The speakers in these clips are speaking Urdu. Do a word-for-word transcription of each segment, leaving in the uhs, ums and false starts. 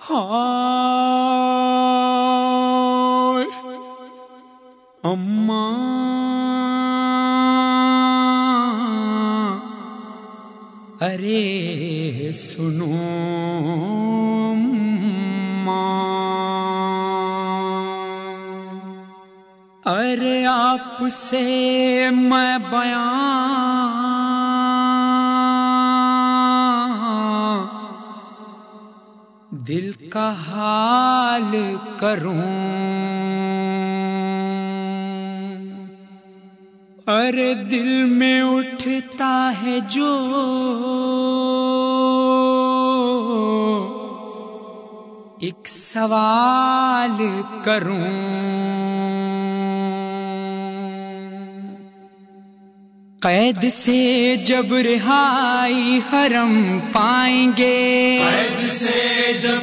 ہائے اماں ارے سنو ارے آپ سے میں بیان دل کا حال کروں، ارے دل میں اٹھتا ہے جو ایک سوال کروں، قید سے جب رہائی حرم پائیں گے، قید سے جب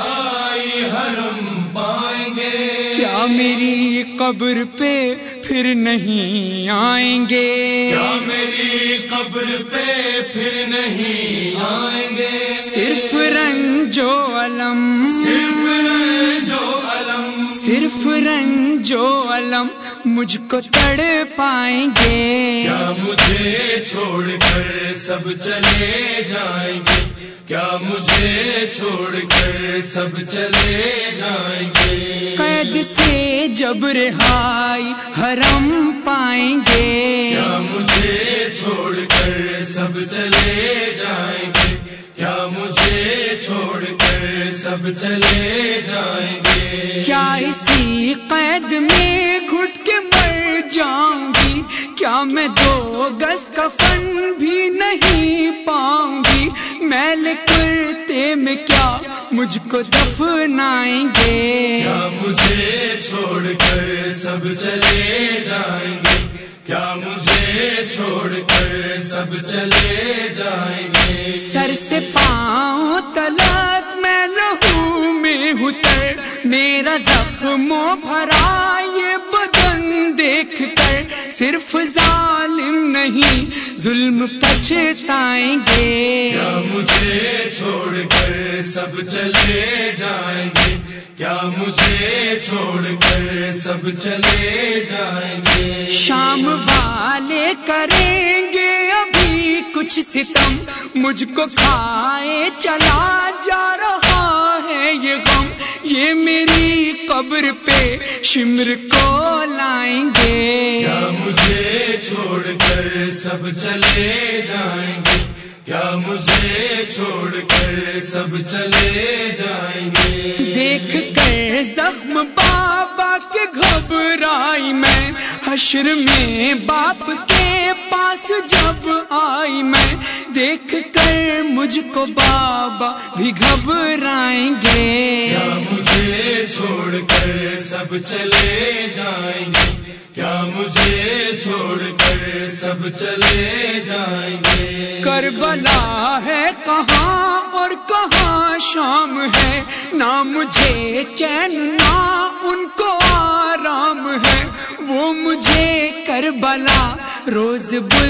رہائی حرم پائیں گے، کیا میری قبر پہ پھر نہیں آئیں گے، کیا میری قبر پہ پھر نہیں آئیں گے، صرف رنج و علم، صرف رنج و علم، صرف رنج و علم مجھ کو تڑ پائیں گے، کیا مجھے چھوڑ کر سب چلے جائیں گے، کیا مجھے چھوڑ کر سب چلے جائیں گے، قید سے جب رہائی حرم پائیں گے، کیا مجھے چھوڑ کر سب چلے جائیں گے، کیا مجھے چھوڑ کر سب چلے جائیں گے، کیا اسی قید میں گھٹ کے مر جاؤں گی، کیا میں دو گز کفن بھی نہیں پاؤں گی، میل کرتے میں کیا مجھ کو دفنائیں گے، کیا مجھے چھوڑ کر سب چلے جائیں گے، کیا مجھے چھوڑ کر سب چلے جائیں گے، سر سے پاؤں تلک میں لہو میں ہوں تر، میرا زخموں بھرا یہ بدن دیکھ کر صرف ظالم نہیں ظلم پچھتائیں گے، کیا مجھے چھوڑ کر سب چلے جائیں گے، کیا مجھے چھوڑ کر سب چلے جائیں گے، شام والے کریں گے ابھی کچھ ستم، مجھ کو کھائے چلا جا رہا ہے یہ غم، یہ میری قبر پہ شمر کو لائیں گے، کیا مجھے چھوڑ کر سب چلے جائیں گے، کیا مجھے چھوڑ کر سب چلے جائیں گے، دیکھ کر زخم بابا کے گھبرائی میں، حشر میں باپ کے پاس جب آئی میں، دیکھ کر مجھ کو بابا بھی گھبرائیں گے، کیا مجھے چھوڑ کر سب چلے جائیں گے، کیا مجھے چھوڑ کر سب چلے جائیں گے، کربلا ہے کہاں اور کہاں شام ہے، نہ مجھے چین نہ ان کو آرام ہے، وہ مجھے کربلا روز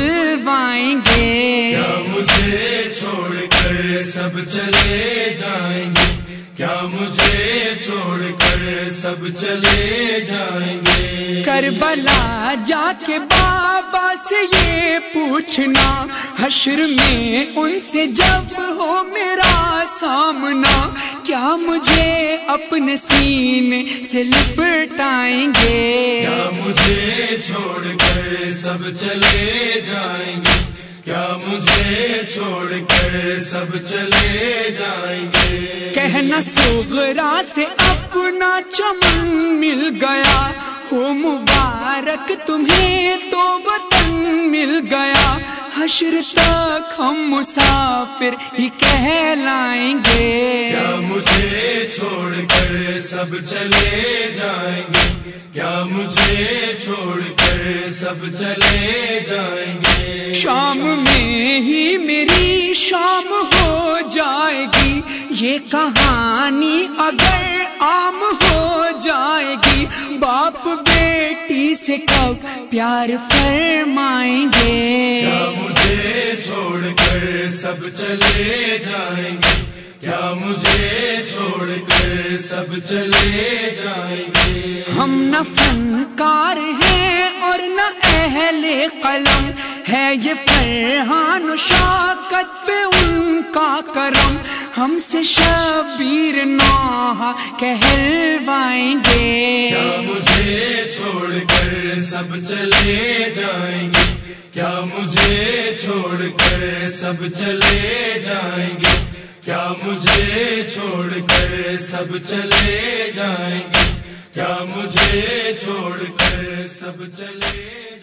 بلوائیں گے، کیا مجھے چھوڑ کر سب چلے جائیں گے، کیا مجھے چھوڑ کر سب چلے جائیں گے، کربلا جا کے بابا سے یہ پوچھنا، حشر میں ان سے جب ہو میرا سامنا، کیا مجھے اپنے سینے سے لپٹائیں گے، کیا مجھے چھوڑ کر سب چلے جائیں گے، کیا مجھے چھوڑ کر سب چلے جائیں گے، کہنا صغرا سے اپنا چمن مل گیا، ہو مبارک تمہیں تو وطن مل گیا، حشر تک ہم مسافر ہی کہلائیں گے، کیا مجھے چھوڑ کر سب چلے جائیں گے، کیا مجھے چھوڑ کر سب چلے جائیں گے، شام میں ہی میری شام ہو جائے گی، یہ کہانی اگر عام ہو جائے گی، باپ بیٹی سے کب پیار فرمائیں گے، کیا مجھے چھوڑ کر سب چلے جائیں گے، کیا مجھے چھوڑ کر سب چلے جائیں گے؟ ہم نہ فنکار ہیں اور نہ اہل قلم، ہے یہ فرحان و شوکت پہ ان کا کرم، ہم سے شبیر نوحہ کہلوائیں گے۔ کیا مجھے چھوڑ کر سب چلے جائیں گے؟ کیا مجھے چھوڑ کر سب چلے جائیں گے؟ کیا مجھے چھوڑ کر سب چلے جائیں گے؟ کیا مجھے چھوڑ کر سب چلے